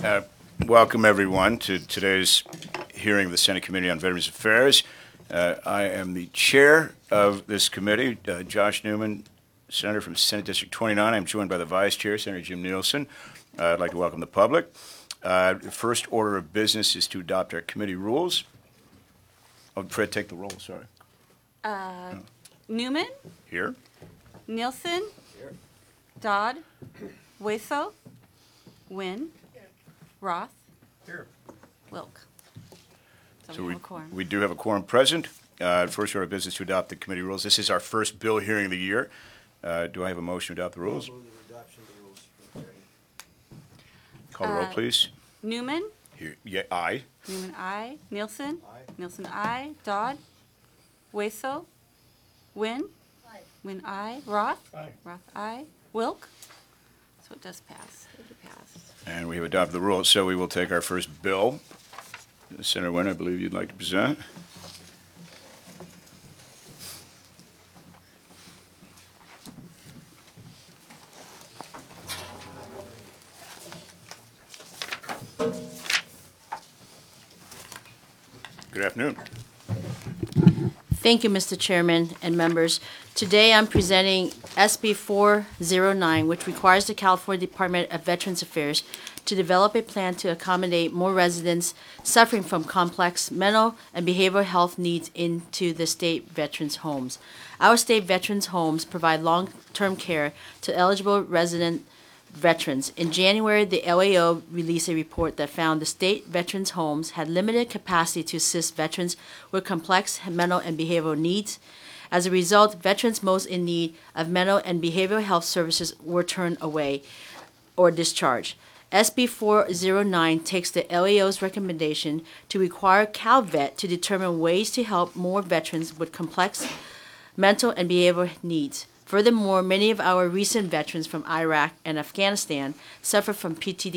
Welcome, everyone, to today's hearing of the Senate Committee on Veterans Affairs. I am the chair of this committee, Josh Newman, Senator from Senate District 29. I'm joined by the vice chair, Senator Jim Nielsen. I'd like to welcome the public. The first order of business is to adopt our committee rules. Oh, Fred, take the roll, sorry. Newman, Here. Nielsen, Dodd, Waso, Wynn, Roth, Wilk. So we have a quorum. we do have a quorum present. First order of business to adopt the committee rules. This is our first bill hearing of the year. Do I have a motion to adopt the rules? Call the roll, please. Newman, Here. Yeah, aye. Newman, aye. Nielsen, Nielsen, aye. Dodd, Waso, Wynn, Wynn, aye. Roth, Roth, aye. Wilk. So it does pass. It did pass. And we have adopted the rules, so we will take our first bill. Senator Wynn, I believe you'd like to present. Good afternoon. Thank you, Mr. Chairman and members. Today I'm presenting SB 409, which requires the California Department of Veterans Affairs to develop a plan to accommodate more residents suffering from complex mental and behavioral health needs into the state veterans' homes. Our state veterans' homes provide long-term care to eligible resident veterans. In January, the LAO released a report that found the state veterans' homes had limited capacity to assist veterans with complex mental and behavioral needs. As a result, veterans most in need of mental and behavioral health services were turned away or discharged. SB 409 takes the LAO's recommendation to require CalVet to determine ways to help more veterans with complex mental and behavioral needs. Furthermore, many of our recent veterans from Iraq and Afghanistan suffer from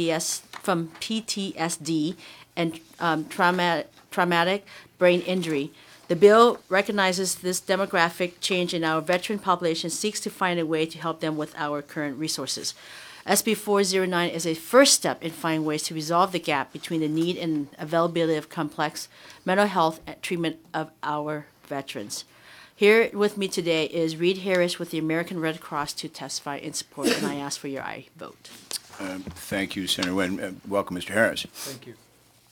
PTSD and traumatic brain injury. The bill recognizes this demographic change in our veteran population, seeks to find a way to help them with our current resources. SB 409 is a first step in finding ways to resolve the gap between the need and availability of complex mental health treatment of our veterans. Here with me today is Reed Harris with the American Red Cross to testify in support, and I ask for your aye vote. Thank you, Senator Wynn. Welcome, Mr. Harris. Thank you.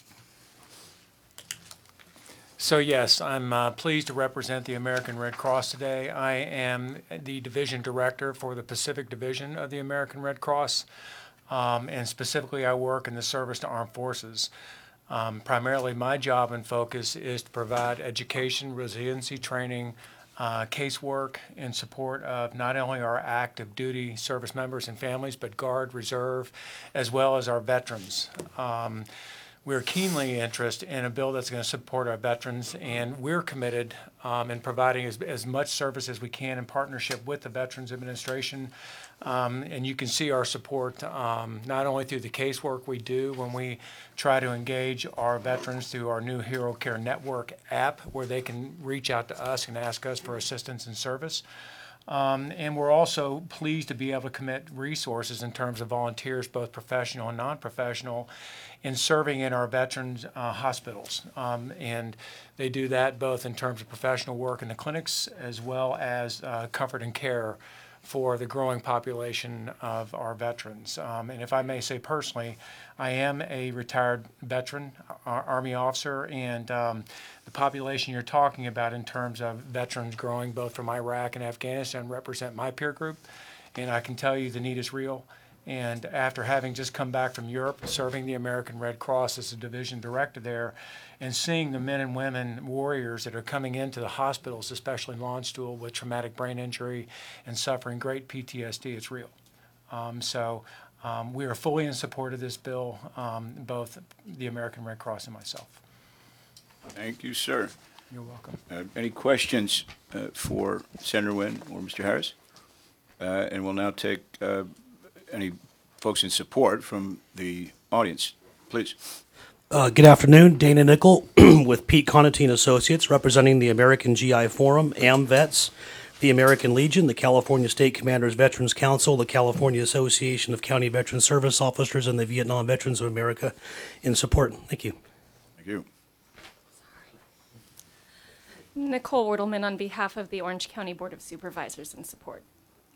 So yes, I'm pleased to represent the American Red Cross today. I am the division director for the Pacific Division of the American Red Cross, and specifically I work in the service to armed forces. Primarily my job and focus is to provide education, resiliency training, casework in support of not only our active duty service members and families, but Guard, Reserve, as well as our veterans. We're keenly interested in a bill that's going to support our veterans, and we're committed in providing as much service as we can in partnership with the Veterans Administration. And you can see our support not only through the casework we do when we try to engage our veterans through our new Hero Care Network app, where they can reach out to us and ask us for assistance and service. And we're also pleased to be able to commit resources in terms of volunteers, both professional and non-professional, in serving in our veterans' hospitals. And they do that both in terms of professional work in the clinics as well as comfort and care for the growing population of our veterans. And if I may say personally, I am a retired veteran, Army officer, and the population you're talking about in terms of veterans growing both from Iraq and Afghanistan represent my peer group, and I can tell you the need is real. And after having just come back from Europe, serving the American Red Cross as a division director there, and seeing the men and women warriors that are coming into the hospitals, especially in Landstuhl, with traumatic brain injury and suffering great PTSD, it's real. We are fully in support of this bill, both the American Red Cross and myself. Thank you, sir. You're welcome. Any questions for Senator Wynn or Mr. Harris? And we'll now take any folks in support from the audience. Please. Good afternoon. Dana Nickel with Pete Conantine Associates, representing the American GI Forum, AMVETS, the American Legion, the California State Commanders Veterans Council, the California Association of County Veteran Service Officers, and the Vietnam Veterans of America in support. Thank you. Thank you. Nicole Wortelman on behalf of the Orange County Board of Supervisors in support.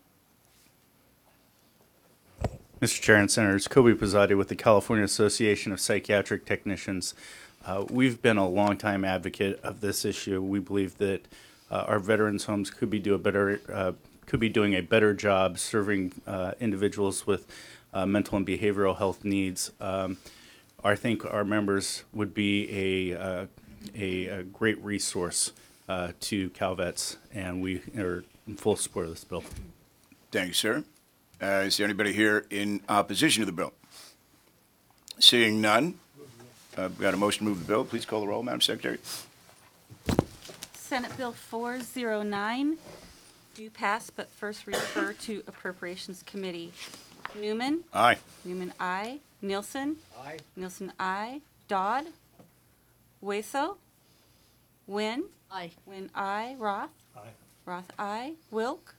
Mr. Chair and Senators, Kobe Pizzati with the California Association of Psychiatric Technicians. We've been a longtime advocate of this issue. We believe that our veterans' homes could be doing a better job serving individuals with mental and behavioral health needs. I think our members would be a great resource to CalVets, and we are in full support of this bill. Thank you, sir. Is there anybody here in opposition to the bill? Seeing none, we've got a motion to move the bill. Please call the roll, Madam Secretary. Senate Bill 409 do pass, but first refer to Appropriations Committee. Newman? Aye. Newman, aye. Nielsen? Aye. Nielsen, aye. Dodd? Waso? Wynn? Aye. Wynn, aye. Roth? Aye. Roth, aye. Wilk?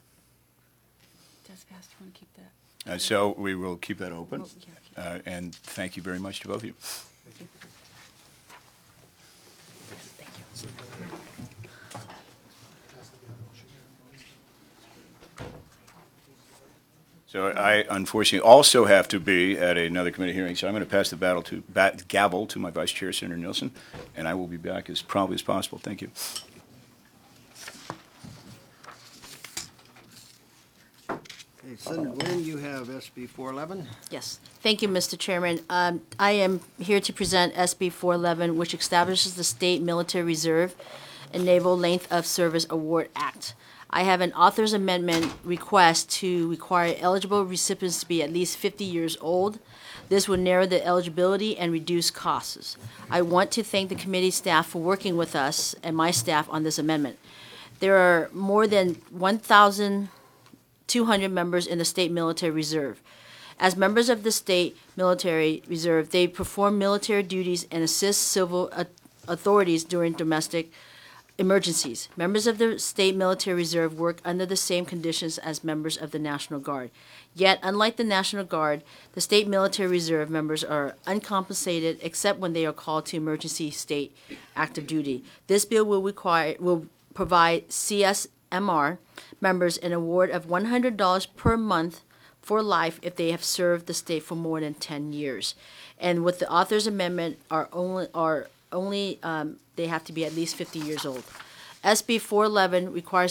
Does pass. Do you want to keep that? So we will keep that open. Oh, yeah, And thank you very much to both of you. So I unfortunately also have to be at another committee hearing, so I'm going to pass the gavel to my Vice Chair, Senator Nielsen, and I will be back as promptly as possible. Thank you. Okay, Senator Wynn, you have SB 411. Yes. Thank you, Mr. Chairman. I am here to present SB 411, which establishes the State Military Reserve and Naval Length of Service Award Act. I have an author's amendment request to require eligible recipients to be at least 50 years old. This would narrow the eligibility and reduce costs. I want to thank the committee staff for working with us and my staff on this amendment. There are more than 1,200 members in the State Military Reserve. As members of the State Military Reserve, they perform military duties and assist civil authorities during domestic emergencies. Members of the State Military Reserve work under the same conditions as members of the National Guard. Yet, unlike the National Guard, the State Military Reserve members are uncompensated except when they are called to emergency state active duty. This bill will provide CSMR members an award of $100 per month for life if they have served the state for more than 10 years. And with the author's amendment, they have to be at least 50 years old. SB 411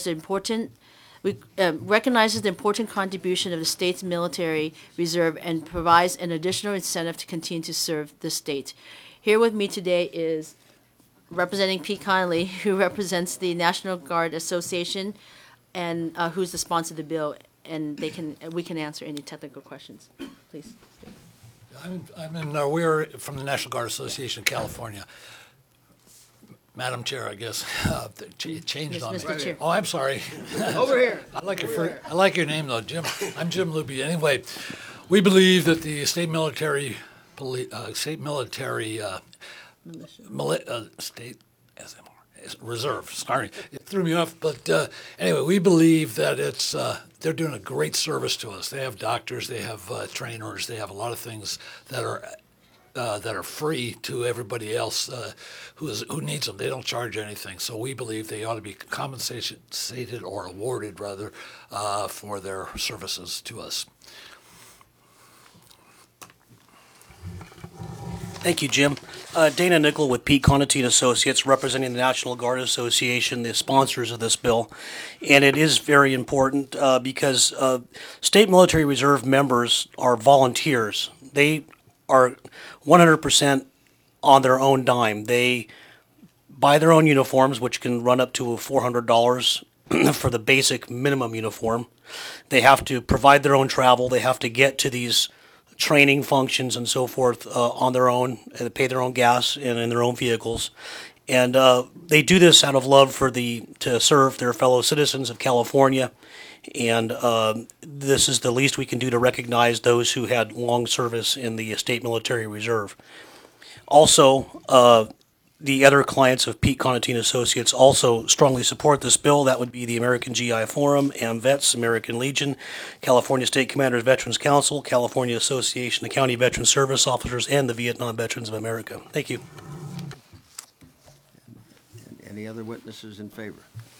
recognizes the important contribution of the state's military reserve and provides an additional incentive to continue to serve the state. Here with me today is representing Pete Connolly, who represents the National Guard Association and who's the sponsor of the bill, and we can answer any technical questions. Please. We're from the National Guard Association of California. Madam Chair, I guess, it changed on me. Mr. Chair. Oh, I'm sorry. Over here. I like your name, though, Jim. I'm Jim Luby. Anyway, we believe that the state military reserve. Sorry, it threw me off. But anyway, we believe that they're doing a great service to us. They have doctors, they have trainers, they have a lot of things that are free to everybody else who needs them. They don't charge anything. So we believe they ought to be compensated or awarded, rather, for their services to us. Thank you, Jim. Dana Nickel with Pete Conatine Associates, representing the National Guard Association, the sponsors of this bill. And it is very important because State Military Reserve members are volunteers. They are 100% on their own dime. They buy their own uniforms, which can run up to $400 for the basic minimum uniform. They have to provide their own travel. They have to get to these training functions and so forth on their own, and pay their own gas and in their own vehicles. And they do this out of love to serve their fellow citizens of California. And this is the least we can do to recognize those who had long service in the State Military Reserve. Also, the other clients of Pete Conantine Associates also strongly support this bill. That would be the American GI Forum, AMVETS, American Legion, California State Commanders Veterans Council, California Association of County Veteran Service Officers, and the Vietnam Veterans of America. Thank you. Any other witnesses in favor?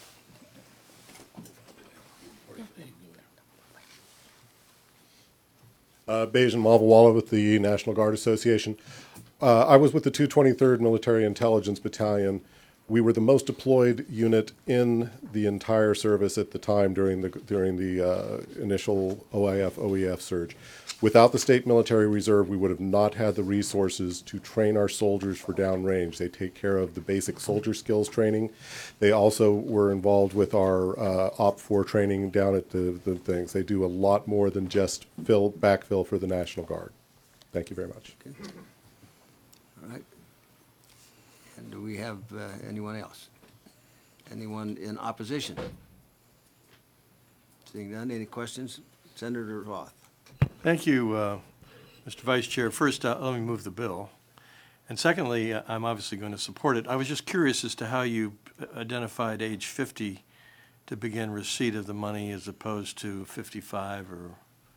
Bajan Mavawala with the National Guard Association. I was with the 223rd Military Intelligence Battalion. We were the most deployed unit in the entire service at the time during the initial OIF/OEF surge. Without the State Military Reserve, we would have not had the resources to train our soldiers for downrange. They take care of the basic soldier skills training. They also were involved with our OPFOR training down at the things. They do a lot more than just backfill for the National Guard. Thank you very much. Okay. All right. And do we have anyone else? Anyone in opposition? Seeing none, any questions? Senator Roth. Thank you, Mr. Vice Chair. First, let me move the bill. And secondly, I'm obviously going to support it. I was just curious as to how you identified age 50 to begin receipt of the money as opposed to 55 or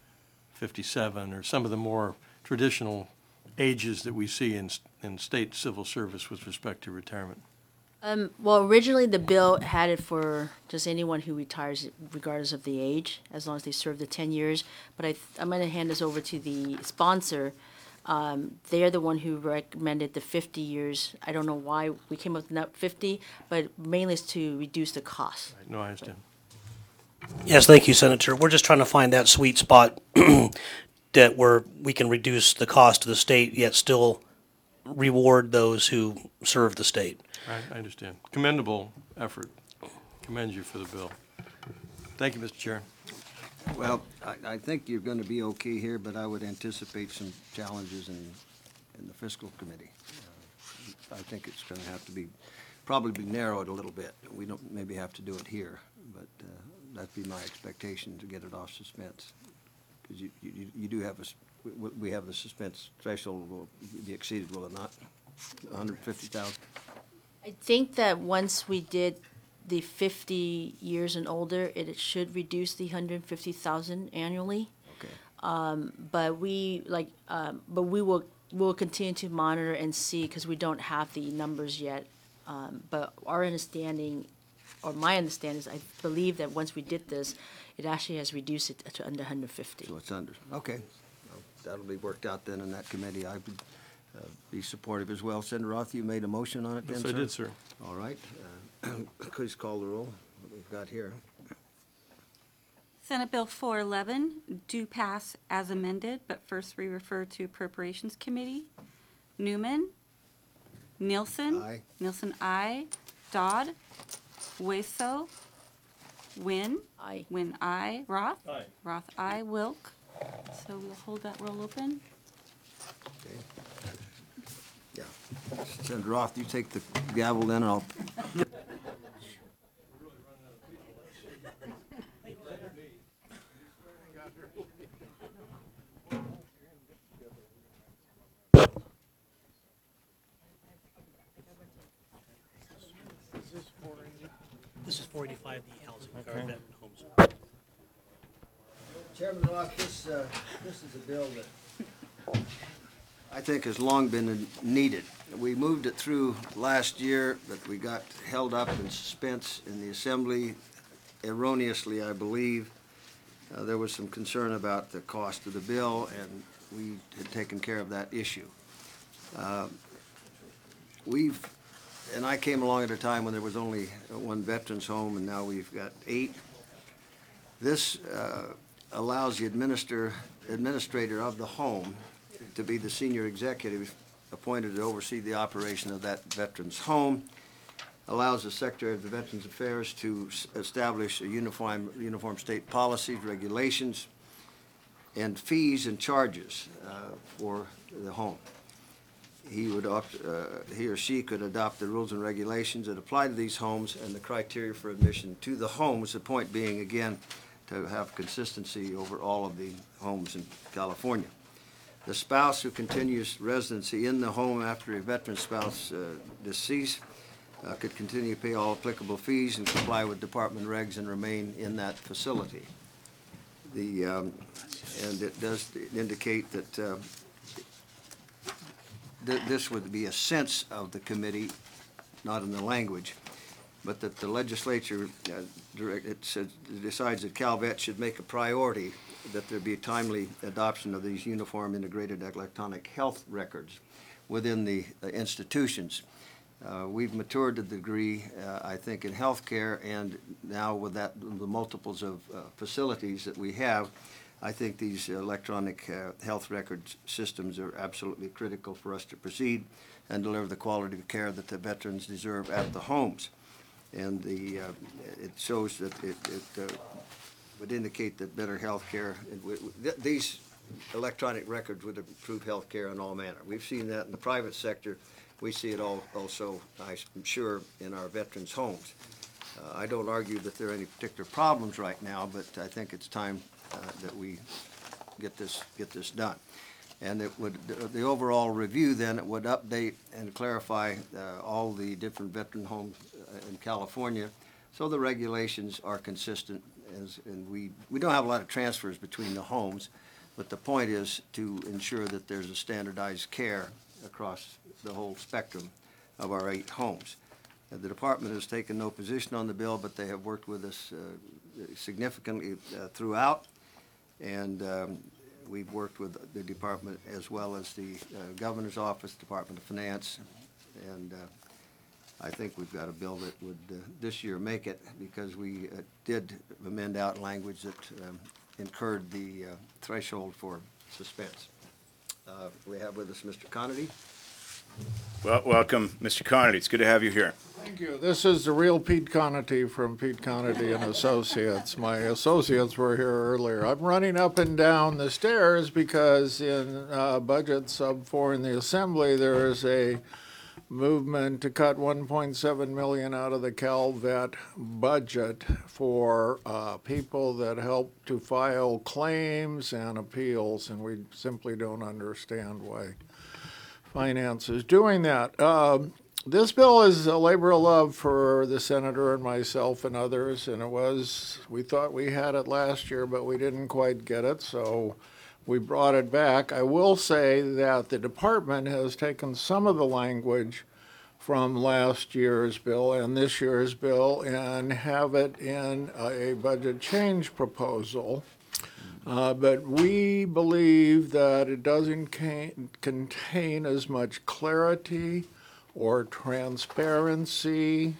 57 or some of the more traditional ages that we see in state civil service with respect to retirement. Well, originally the bill had it for just anyone who retires regardless of the age, as long as they serve the 10 years. But I'm going to hand this over to the sponsor. They are the one who recommended the 50 years. I don't know why we came up with 50, but mainly it's to reduce the cost. No, I understand. Yes, thank you, Senator. We're just trying to find that sweet spot that where we can reduce the cost to the state, yet still reward those who serve the state. I understand. Commendable effort. Commend you for the bill. Thank you, Mr. Chair. Well, I think you're going to be okay here, but I would anticipate some challenges in the fiscal committee. I think it's going to have to probably be narrowed a little bit. We don't maybe have to do it here, but that'd be my expectation to get it off suspense. Because you do have we have the suspense threshold will be exceeded, will it not? 150,000. I think that once we did the 50 years and older, it should reduce the 150,000 annually. Okay. But we will continue to monitor and see because we don't have the numbers yet. But our understanding, or my understanding, is I believe that once we did this, it actually has reduced it to under 150. So it's under. Okay. Well, that'll be worked out then in that committee. I would be supportive as well. Senator Roth, you made a motion on it then, Yes, sir? I did, sir. All right. Please call the roll. What we've got here. Senate Bill 411 do pass as amended, but first we refer to Appropriations Committee. Newman. Nielsen. Aye. Nielsen, aye. Dodd. Hueso. Wynn. Aye. Wynn, aye. Roth. Aye. Roth, aye. Wilk. So we'll hold that roll open. Okay. Yeah. Senator Roth, you take the gavel then, and I'll. This is 485, the housing guard veteran homes. Chairman Roth, this is a bill that I think has long been needed. We moved it through last year, but we got held up in suspense in the Assembly, erroneously, I believe. There was some concern about the cost of the bill, and we had taken care of that issue. And I came along at a time when there was only one veterans home, and now we've got 8. This allows the administrator of the home to be the senior executive appointed to oversee the operation of that veterans home, allows the Secretary of the Veterans Affairs to establish a uniform state policies, regulations, and fees and charges for the home. He or she could adopt the rules and regulations that apply to these homes and the criteria for admission to the homes, the point being, again, to have consistency over all of the homes in California. The spouse who continues residency in the home after a veteran spouse deceased could continue to pay all applicable fees and comply with department regs and remain in that facility. And it does indicate that this would be a sense of the committee, not in the language, but that the legislature decides that CalVet should make a priority that there be timely adoption of these uniform integrated electronic health records within the institutions. We've matured to the degree, I think, in healthcare, and now with the multiples of facilities that we have, I think these electronic health record systems are absolutely critical for us to proceed and deliver the quality of care that the veterans deserve at the homes. And it shows that it would indicate that better health care, these electronic records would improve health care in all manner. We've seen that in the private sector. We see it also, I'm sure, in our veterans' homes. I don't argue that there are any particular problems right now, but I think it's time that we get this done. And it would, the overall review then, it would update and clarify all the different veteran homes in California, so the regulations are consistent. And we don't have a lot of transfers between the homes, but the point is to ensure that there's a standardized care across the whole spectrum of our 8 homes. The department has taken no position on the bill, but they have worked with us significantly throughout, and we've worked with the department as well as the governor's office, Department of Finance, and I think we've got a bill that would this year make it, because we did amend out language that incurred the threshold for suspense. We have with us Mr. Conity. Well, welcome, Mr. Conity. It's good to have you here. Thank you. This is the real Pete Conity from Pete Conity and Associates. My associates were here earlier. I'm running up and down the stairs because in budget sub 4 in the Assembly, there is a movement to cut $1.7 million out of the CalVet budget for people that help to file claims and appeals, and we simply don't understand why Finance is doing that. This bill is a labor of love for the senator and myself and others, and we thought we had it last year, but we didn't quite get it, so we brought it back. I will say that the department has taken some of the language from last year's bill and this year's bill and have it in a budget change proposal. But we believe that it doesn't contain as much clarity or transparency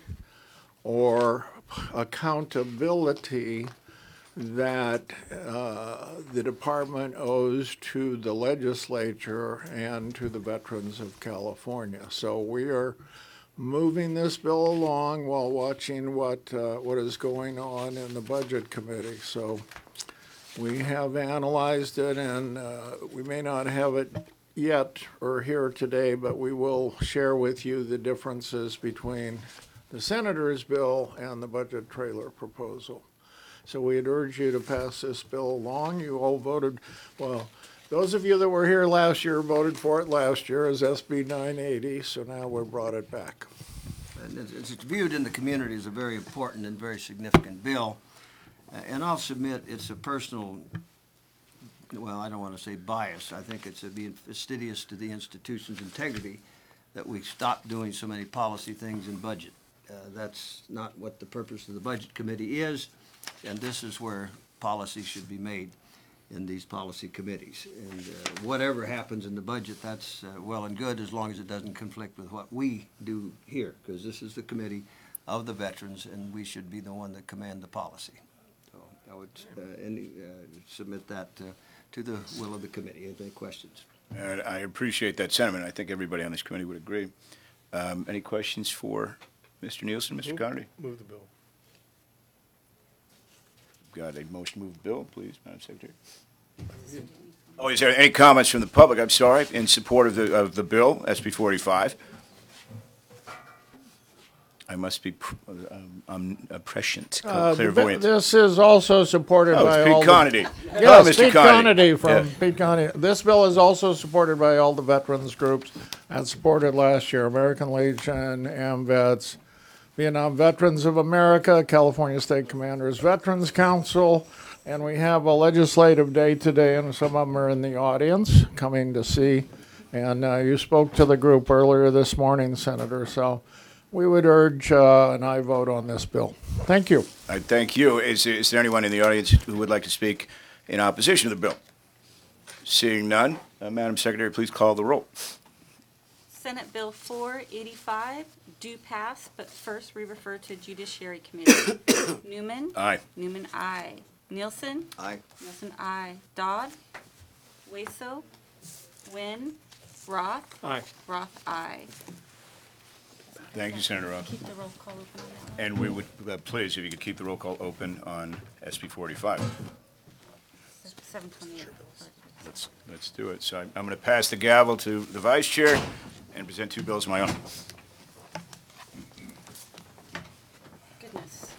or accountability that the department owes to the legislature and to the veterans of California. So we are moving this bill along while watching what is going on in the Budget Committee. So we have analyzed it, and we may not have it yet or here today, but we will share with you the differences between the senator's bill and the budget trailer proposal. So we'd urge you to pass this bill along. You all voted, well, those of you that were here last year voted for it last year as SB 980, so now we've brought it back. And it's viewed in the community as a very important and very significant bill. And I'll submit it's a personal, well, I don't want to say bias. I think it's being fastidious to the institution's integrity that we stop doing so many policy things in budget. That's not what the purpose of the Budget Committee is, and this is where policy should be made in these policy committees. And whatever happens in the budget, that's well and good, as long as it doesn't conflict with what we do here, because this is the committee of the veterans, and we should be the one that command the policy. So I would submit that to the will of the committee. Any questions? And I appreciate that sentiment. I think everybody on this committee would agree. Any questions for Mr. Nielsen, Mr. Conity? Move the bill. Got a motion to move the bill, please, Madam Secretary. Oh, is there any comments from the public, I'm sorry, in support of the bill, SB 45? I must be prescient, The clairvoyant. This is also supported Oh, by it's all Pete the- Conity. Yes, Oh, Mr. Pete Conity. Conity from Yeah. Pete Conity. This bill is also supported by all the veterans groups and supported last year, American Legion, AMVETS, Vietnam Veterans of America, California State Commanders Veterans Council, and we have a legislative day today, and some of them are in the audience coming to see. And you spoke to the group earlier this morning, Senator, so we would urge an aye vote on this bill. Thank you. I thank you. Is there anyone in the audience who would like to speak in opposition to the bill? Seeing none, Madam Secretary, please call the roll. Senate Bill 485 do pass, but first we refer to Judiciary Committee. Newman. Aye. Newman, aye. Nielsen. Aye. Nielsen, aye. Dodd. Waso. Wynn. Roth. Aye. Roth, aye. Thank you, Senator Roth. Keep the roll call open on that one. And we would, please, if you could keep the roll call open on SB 45. 728. Let's do it. So I'm going to pass the gavel to the Vice Chair and present two bills of my own. Goodness.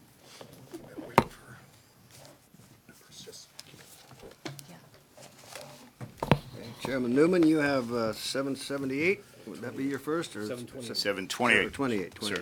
Chairman Newman, you have 778. Would that be your first, or? 728. 28. Sir.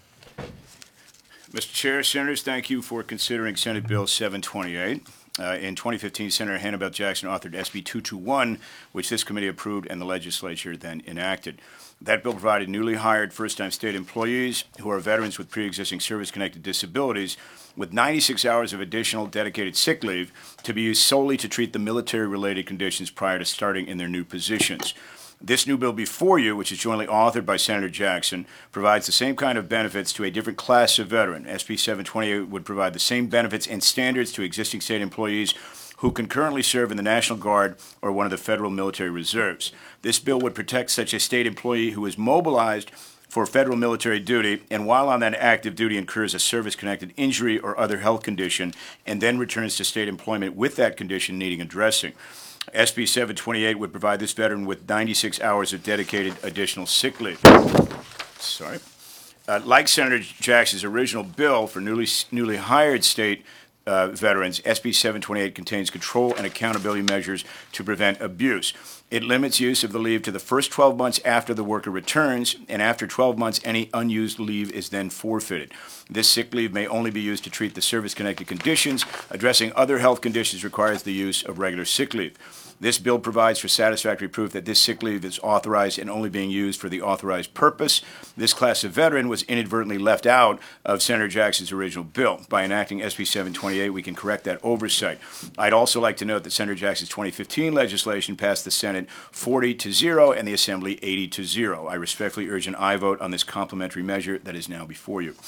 Mr. Chair, Senators, thank you for considering Senate Bill 728. In 2015, Senator Hannibal Jackson authored SB 221, which this committee approved and the legislature then enacted. That bill provided newly hired first-time state employees who are veterans with pre-existing service-connected disabilities with 96 hours of additional dedicated sick leave to be used solely to treat the military-related conditions prior to starting in their new positions. This new bill before you, which is jointly authored by Senator Jackson, provides the same kind of benefits to a different class of veteran. SB 728 would provide the same benefits and standards to existing state employees who can currently serve in the National Guard or one of the federal military reserves. This bill would protect such a state employee who is mobilized for federal military duty and while on that active duty incurs a service-connected injury or other health condition and then returns to state employment with that condition needing addressing. SB 728 would provide this veteran with 96 hours of dedicated additional sick leave. Sorry. Like Senator Jackson's original bill for newly hired state veterans, SB 728 contains control and accountability measures to prevent abuse. It limits use of the leave to the first 12 months after the worker returns, and after 12 months, any unused leave is then forfeited. This sick leave may only be used to treat the service-connected conditions. Addressing other health conditions requires the use of regular sick leave. This bill provides for satisfactory proof that this sick leave is authorized and only being used for the authorized purpose. This class of veteran was inadvertently left out of Senator Jackson's original bill. By enacting SB 728, we can correct that oversight. I'd also like to note that Senator Jackson's 2015 legislation passed the Senate 40-0 and the Assembly 80-0. I respectfully urge an aye vote on this complementary measure that is now before you.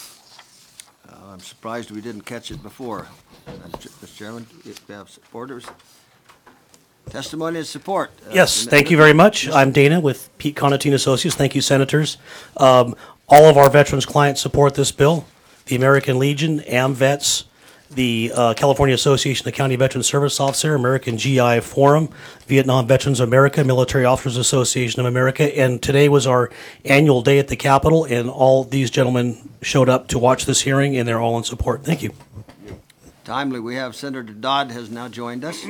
I'm surprised we didn't catch it before. Mr. Chairman, if you have supporters. Testimony and support. Yes, thank you very much. I'm Dana with Pete Conatine Associates. Thank you, Senators. All of our veterans clients support this bill. The American Legion, AMVETS, the California Association of County Veteran Service Officer, American GI Forum, Vietnam Veterans of America, Military Officers Association of America, and today was our annual day at the Capitol, and all these gentlemen showed up to watch this hearing, and they're all in support. Thank you. Timely, we have Senator Dodd has now joined us.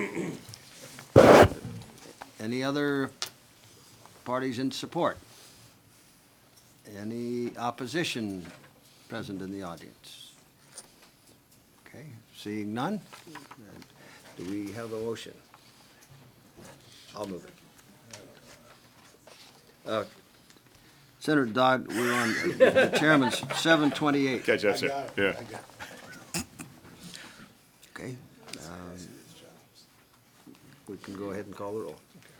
Any other parties in support? Any opposition present in the audience? Okay, seeing none, do we have a motion? I'll move it. Senator Dodd, we're on the chairman's 728. Catch that, sir. Yeah. Okay. We can go ahead and call the roll.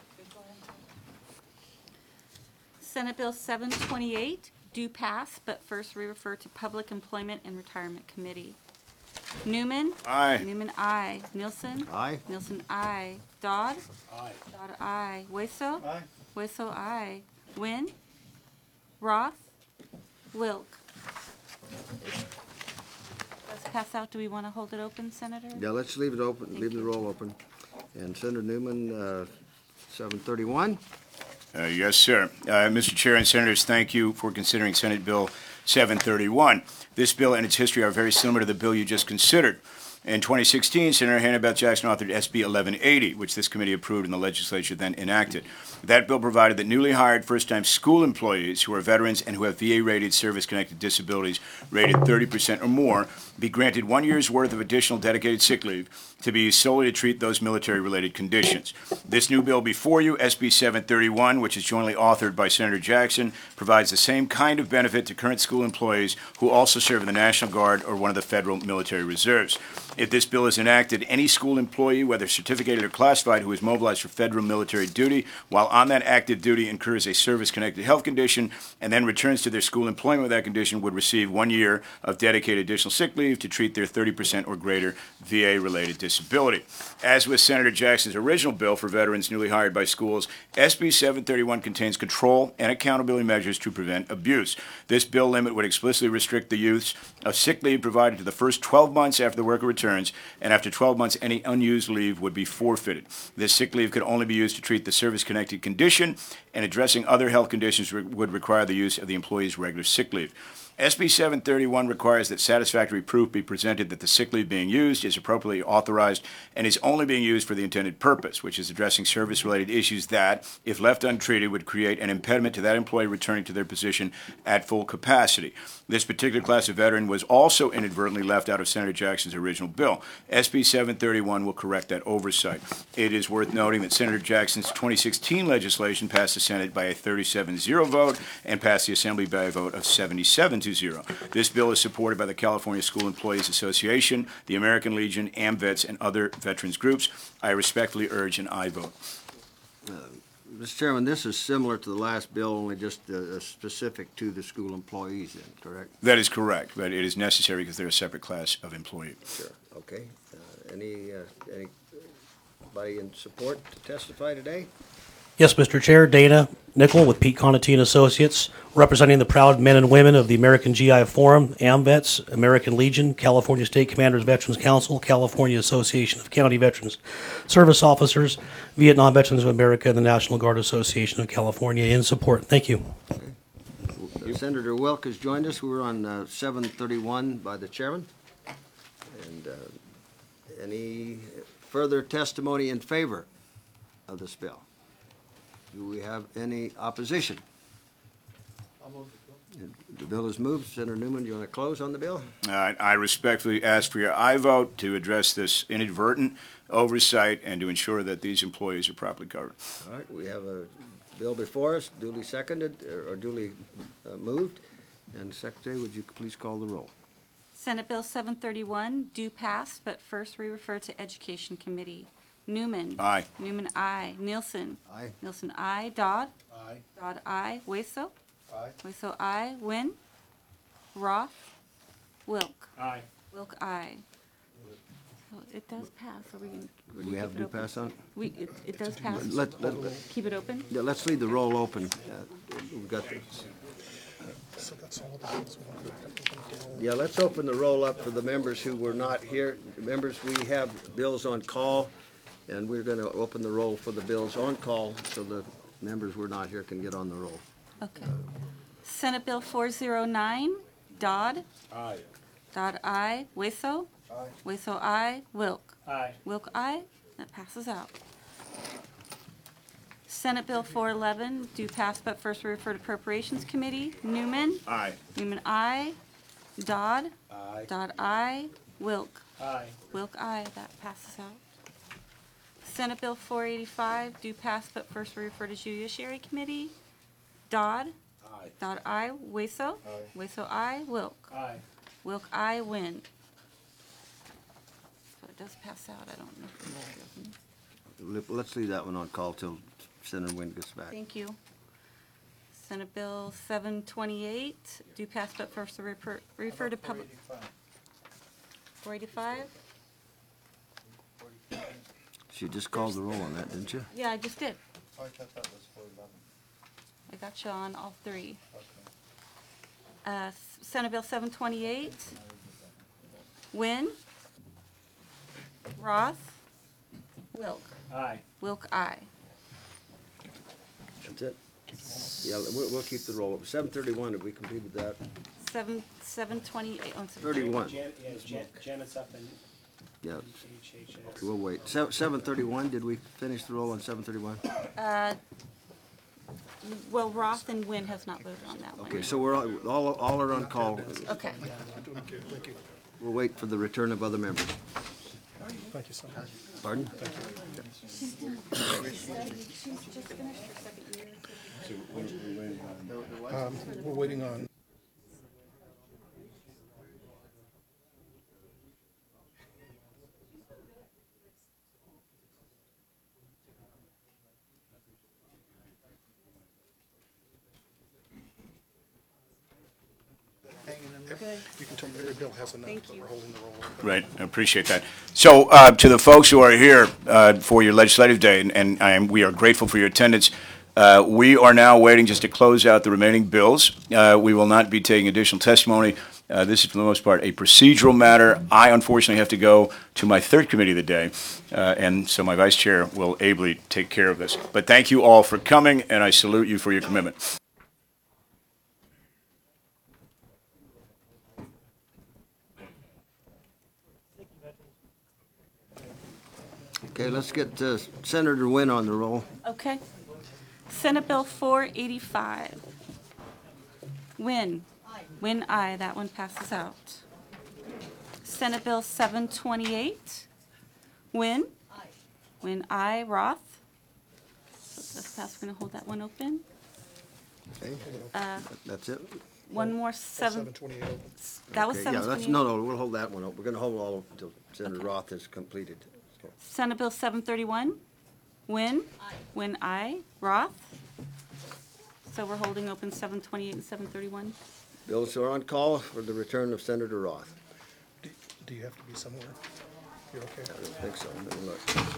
Senate Bill 728 do pass, but first we refer to Public Employment and Retirement Committee. Newman. Aye. Newman, aye. Nielsen. Aye. Nielsen, aye. Dodd. Aye. Dodd, aye. Waso. Aye. Waso, aye. Wynn. Roth. Wilk. Let's pass out. Do we want to hold it open, Senator? Yeah, let's leave it open, Thank leave the you. roll open. And Senator Newman, 731. Yes, sir. Mr. Chair and Senators, thank you for considering Senate Bill 731. This bill and its history are very similar to the bill you just considered. In 2016, Senator Hannah Beth Jackson authored SB 1180, which this committee approved and the legislature then enacted. That bill provided that newly hired first-time school employees who are veterans and who have VA-rated service-connected disabilities rated 30% or more be granted 1 year's worth of additional dedicated sick leave to be used solely to treat those military-related conditions. This new bill before you, SB 731, which is jointly authored by Senator Jackson, provides the same kind of benefit to current school employees who also serve in the National Guard or one of the federal military reserves. If this bill is enacted, any school employee, whether certificated or classified, who is mobilized for federal military duty while on that active duty incurs a service-connected health condition and then returns to their school employment with that condition would receive 1 year of dedicated additional sick leave to treat their 30% or greater VA-related disability. As with Senator Jackson's original bill for veterans newly hired by schools, SB 731 contains control and accountability measures to prevent abuse. This bill limit would explicitly restrict the use of sick leave provided to the first 12 months after the worker returns, and after 12 months, any unused leave would be forfeited. This sick leave could only be used to treat the service-connected condition, and addressing other health conditions would require the use of the employee's regular sick leave. SB 731 requires that satisfactory proof be presented that the sick leave being used is appropriately authorized and is only being used for the intended purpose, which is addressing service-related issues that, if left untreated, would create an impediment to that employee returning to their position at full capacity. This particular class of veteran was also inadvertently left out of Senator Jackson's original bill. SB 731 will correct that oversight. It is worth noting that Senator Jackson's 2016 legislation passed the Senate by a 37-0 vote and passed the Assembly by a vote of 77-0. This bill is supported by the California School Employees Association, the American Legion, AMVETS, and other veterans groups. I respectfully urge an aye vote. Mr. Chairman, this is similar to the last bill, only just specific to the school employees, then, correct? That is correct, but it is necessary because they're a separate class of employee. Sure, okay. Anybody in support to testify today? Yes, Mr. Chair, Dana Nickel with Pete Conatine Associates, representing the proud men and women of the American GI Forum, AMVETS, American Legion, California State Commanders Veterans Council, California Association of County Veterans Service Officers, Vietnam Veterans of America, and the National Guard Association of California in support. Thank you. Senator Wilk has joined us. We were on 731 by the chairman. And any further testimony in favor of this bill? Do we have any opposition? I'll move the bill. The bill is moved. Senator Newman, do you want to close on the bill? I respectfully ask for your aye vote to address this inadvertent oversight and to ensure that these employees are properly covered. All right, we have a bill before us, duly seconded or duly moved. And Secretary, would you please call the roll? Senate Bill 731, do pass, but first we refer to Education Committee. Newman. Aye. Newman, aye. Nielsen. Aye. Nielsen, aye. Dodd. Aye. Dodd, aye. Weso. Aye. Weso, aye. Wynn. Roth. Wilk. Aye. Wilk, aye. So it does pass. Are we going Do we have due pass on? It does pass. Keep it open. Yeah, let's leave the roll open. We've got the. Yeah, let's open the roll up for the members who were not here. Members, we have bills on call, and we're going to open the roll for the bills on call so the members who are not here can get on the roll. Okay. Senate Bill 409, Dodd. Aye. Dodd, aye. Weso. Aye. Weso, aye. Wilk. Aye. Wilk, aye. That passes out. Senate Bill 411, do pass, but first we refer to Appropriations Committee. Newman. Aye. Newman, aye. Dodd. Aye. Dodd, aye. Wilk. Aye. Wilk, aye. That passes out. Senate Bill 485, do pass, but first we refer to Judiciary Committee. Dodd. Aye. Dodd, aye. Weso. Aye. Weso, aye. Wilk. Aye. Wilk, aye. Wynn. So it does pass out. I don't know. Let's leave that one on call till Senator Wynn gets back. Thank you. Senate Bill 728, do pass, but first to refer to public. 485? She just called the roll on that, didn't you? Yeah, I just did. I thought that was 411. I got you on all three. Senate Bill 728. Wynn. Roth. Wilk. Aye. Wilk, aye. That's it? Yeah, we'll keep the roll up. 731, have we completed that? 728, oh, 31. Janet's up and Yeah, we'll wait. 731, did we finish the roll on 731? Well, Roth and Wynn has not voted on that one. Okay, so we're, all are on call. Okay. We'll wait for the return of other members. Thank you so much. Pardon? We're waiting on. You can tell Mary Bill has enough, Thank but you. we're holding the roll. Right, I appreciate that. So, to the folks who are here for your legislative day, we are grateful for your attendance. We are now waiting just to close out the remaining bills. We will not be taking additional testimony. This is, for the most part, a procedural matter. I unfortunately have to go to my third committee of the day, and so my vice chair will ably take care of this. But thank you all for coming, and I salute you for your commitment. Okay, let's get Senator Wynn on the roll. Okay. Senate Bill 485. Wynn. Wynn, aye. That one passes out. Senate Bill 728. Wynn. Wynn, aye. Roth. So this pass, we're going to hold that one open. Okay, that's it? One more, 728. that was Okay, yeah, 728. no, we'll hold that one open. We're going to hold all until Senator Okay. Roth is completed. Senate Bill 731. Wynn. Wynn, aye. Roth. So we're holding open 728 and 731. Bills are on call for the return of Senator Roth. Do you have to be somewhere? You're okay? I don't think so. Let me look.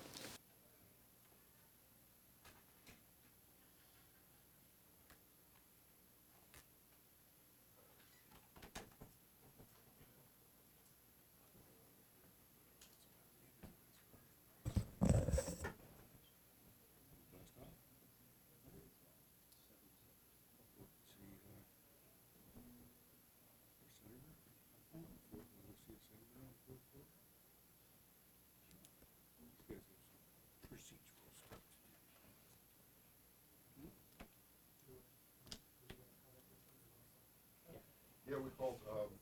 Yeah, we called,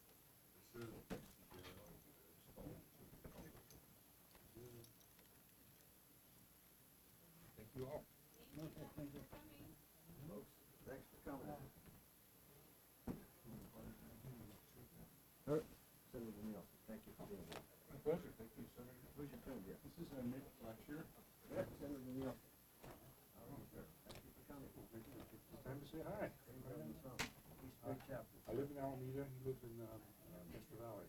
Thank you all. Thanks for coming. Senator Neal, thank you for being here. My pleasure. Thank you, Senator. Who's your friend here? This is Nick Blackshear. Yeah, Senator Neal. Thank you for coming. It's time to say hi. East Bay Chapter. I live in Alameda, he lives in Metro Valley.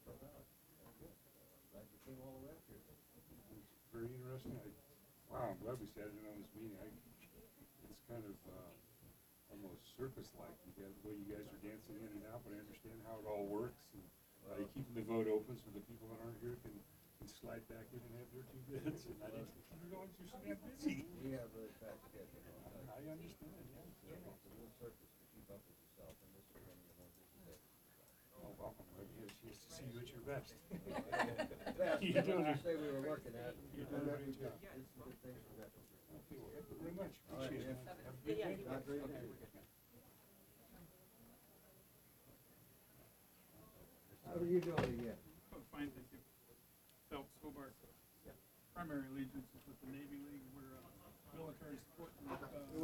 Glad you came all the way up here. It's very interesting. Wow, I'm glad we sat in on this meeting. It's kind of almost circus-like, the way you guys are dancing in and out, but I understand how it all works. And you're keeping the vote open so the people that aren't here can slide back in and have their 2 minutes. And I didn't think you were going through so damn busy. We have really packed schedule. I understand, yeah. It's a real circus to keep up with yourself, and this is one of the more busy days. Oh, welcome. She has to see you at your best. You're doing it. Say we were working at. You're doing a great job. Did some good things for veterans. Okay, well, thank you very much. Appreciate it. Have a good day. Not very good. How are you doing again? Fine, thank you. Phelps Hobart. Primary allegiance is with the Navy League. We're military support group.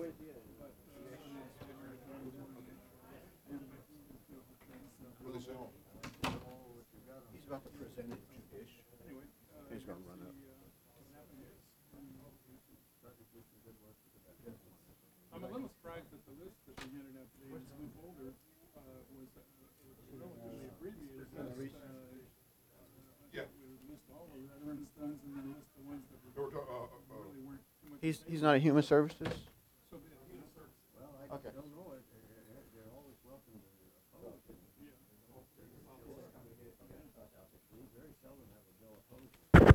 He's about to present it to-ish. Anyway. He's gonna run up. I'm a little surprised that the list that we handed out today in blue folder was relatively abbreviated. Yeah. We list all the veterans funds and then list the ones that really weren't too much. He's not a human services? So, you know, sir. Well, I Okay. don't know. They're always welcome to oppose. We very seldom have a bill opposed.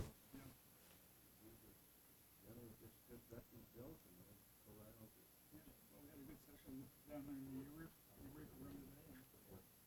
Generally, just good veterans bills and then go right on through. Well, we had a good session down there in the Eureka room today.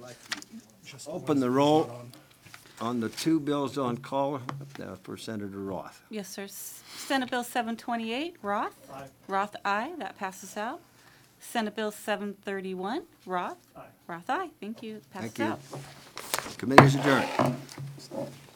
open the roll on the two bills on call for Senator Roth. Yes, sir. Senate Bill 728, Roth. Aye. Roth, aye. That passes out. Senate Bill 731, Roth. Aye. Roth, aye. Thank you. Passes Thank you. out. Committee is adjourned.